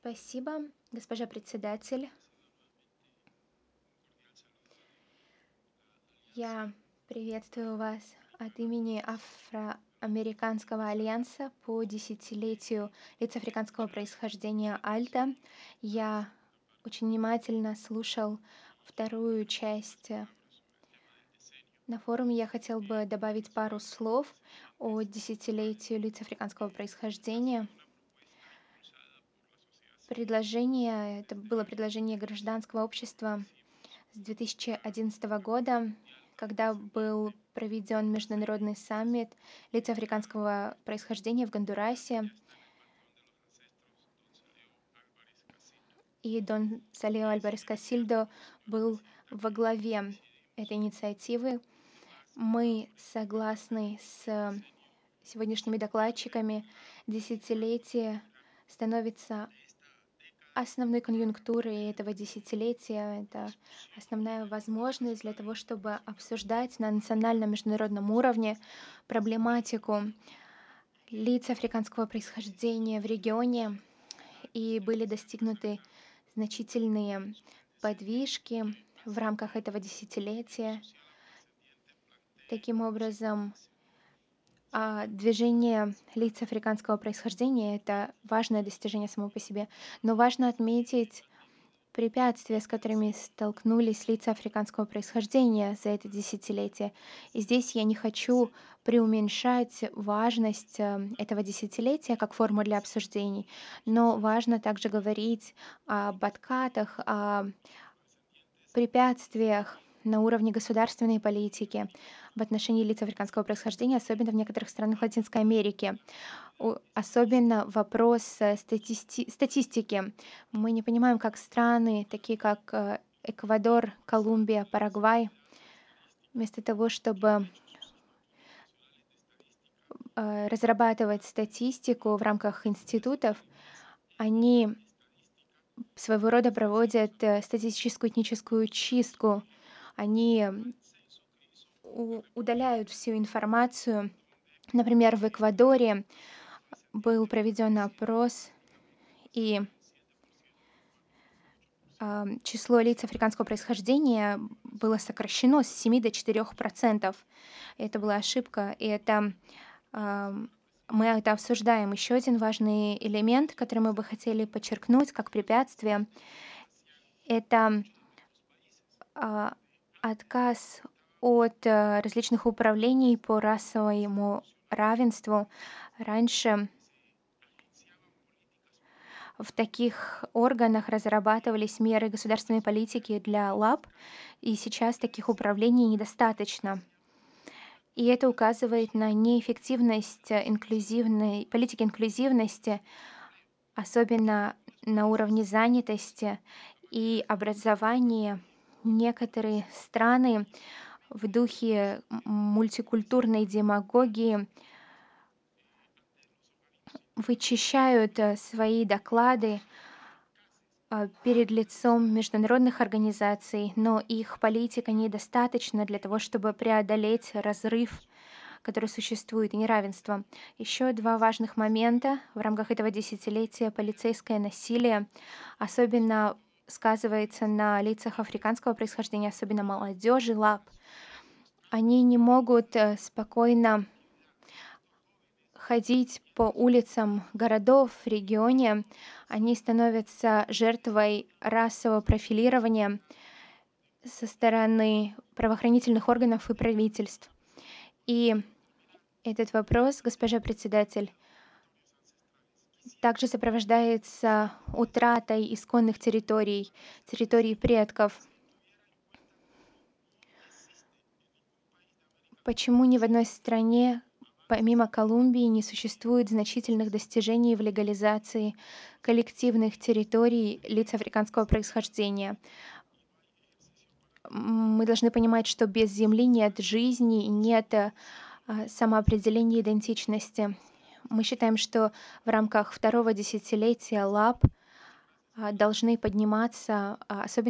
Спасибо, госпожа председатель. Я приветствую вас от имени Афроамериканского альянса по десятилетию лиц африканского происхождения Альта. Я очень внимательно слушал вторую часть на форуме. Я хотел бы добавить пару слов о десятилетию лиц африканского происхождения. Это было предложение гражданского общества с 2011 года, когда был проведен международный саммит лиц африканского происхождения в Гондурасе, и Дон Салео Альварес Касильдо был во главе этой инициативы. Мы согласны с сегодняшними докладчиками. Десятилетие становится основной конъюнктурой этого десятилетия. Это основная возможность для того, чтобы обсуждать на национальном международном уровне проблематику лиц африканского происхождения в регионе, и были достигнуты значительные подвижки в рамках этого десятилетия. Таким образом, движение лиц африканского происхождения — это важное достижение само по себе, но важно отметить препятствия, с которыми столкнулись лица африканского происхождения за это десятилетие. И здесь я не хочу преуменьшать важность этого десятилетия как форму для обсуждений, но важно также говорить об откатах, о препятствиях на уровне государственной политики в отношении лиц африканского происхождения, особенно в некоторых странах Латинской Америки. Особенно вопрос статистики. Мы не понимаем, как страны, такие как Эквадор, Колумбия, Парагвай, вместо того, чтобы разрабатывать статистику в рамках институтов, они своего рода проводят статистическую этническую чистку. Они удаляют всю информацию. Например, в Эквадоре был проведен опрос, и число лиц африканского происхождения было сокращено с 7 до 4%. Это была ошибка, и мы это обсуждаем. Еще один важный элемент, который мы бы хотели подчеркнуть как препятствие, это отказ от различных управлений по расовому равенству. Раньше в таких органах разрабатывались меры государственной политики для ЛАП, и сейчас таких управлений недостаточно. И это указывает на неэффективность политики инклюзивности, особенно на уровне занятости и образования. Некоторые страны в духе мультикультурной демагогии вычищают свои доклады перед лицом международных организаций, но их политика недостаточна для того, чтобы преодолеть разрыв, который существует, и неравенство. Еще два важных момента в рамках этого десятилетия. Полицейское насилие особенно сказывается на лицах африканского происхождения, особенно молодежи ЛАП. Они не могут спокойно ходить по улицам городов в регионе. Они становятся жертвой расового профилирования со стороны правоохранительных органов и правительств. И этот вопрос, госпожа председатель, также сопровождается утратой исконных территорий, территорий предков. Почему ни в одной стране, помимо Колумбии, не существует значительных достижений в легализации коллективных территорий лиц африканского происхождения? Мы должны понимать, что без земли нет жизни и нет самоопределения идентичности. Мы считаем, что в рамках второго десятилетия ЛАП должны подниматься особенно